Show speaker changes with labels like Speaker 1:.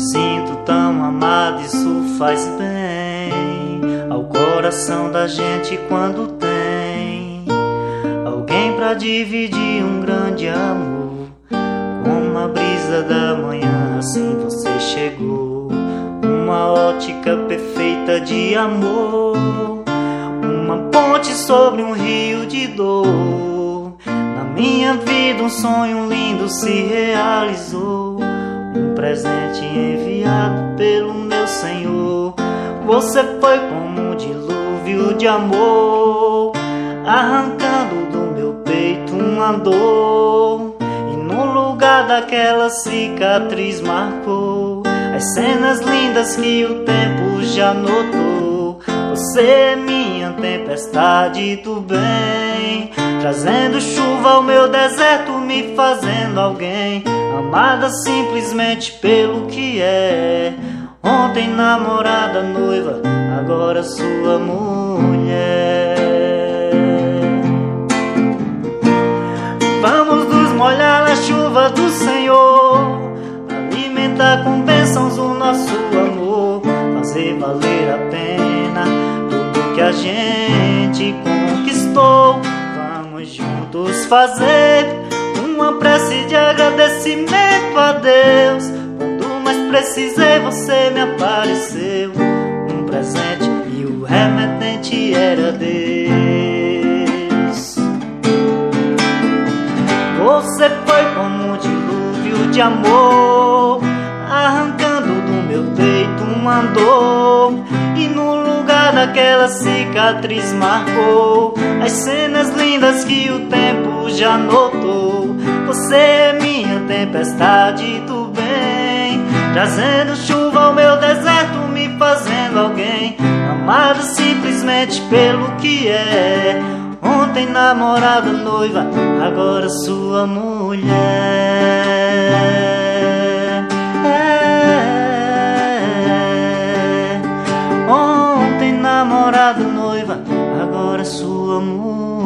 Speaker 1: sinto tão amado, isso faz bem ao coração da gente quando tem alguém pra dividir um grande amor. Como a brisa da manhã, assim você chegou, uma ótica perfeita de amor, uma ponte sobre um rio de dor. Na minha vida um sonho lindo se realizou, um presente enviado pelo meu Senhor. Você foi como um dilúvio de amor, arrancando do meu peito uma dor, e no lugar daquela cicatriz marcou as cenas lindas que o tempo já notou. Você é minha tempestade do bem, trazendo chuva ao meu deserto, me fazendo alguém, amada simplesmente pelo que é. Ontem namorada, noiva, agora sua mulher. Vamos nos molhar na chuva do Senhor, alimentar com bênçãos o nosso amor, fazer valer a pena tudo que a gente conquistou. Vamos juntos fazer uma prece de agradecimento a Deus. Quando mais precisei você me apareceu, um presente e o remetente era Deus. Você foi como um dilúvio de amor, arrancando do meu peito uma dor, e no lugar daquela cicatriz marcou as cenas lindas que o tempo já notou. Você é minha tempestade do bem, trazendo chuva ao meu deserto, me fazendo alguém, amada simplesmente pelo que é. Ontem namorada, noiva, agora sua mulher. Ontem namorada, noiva, agora sua mulher.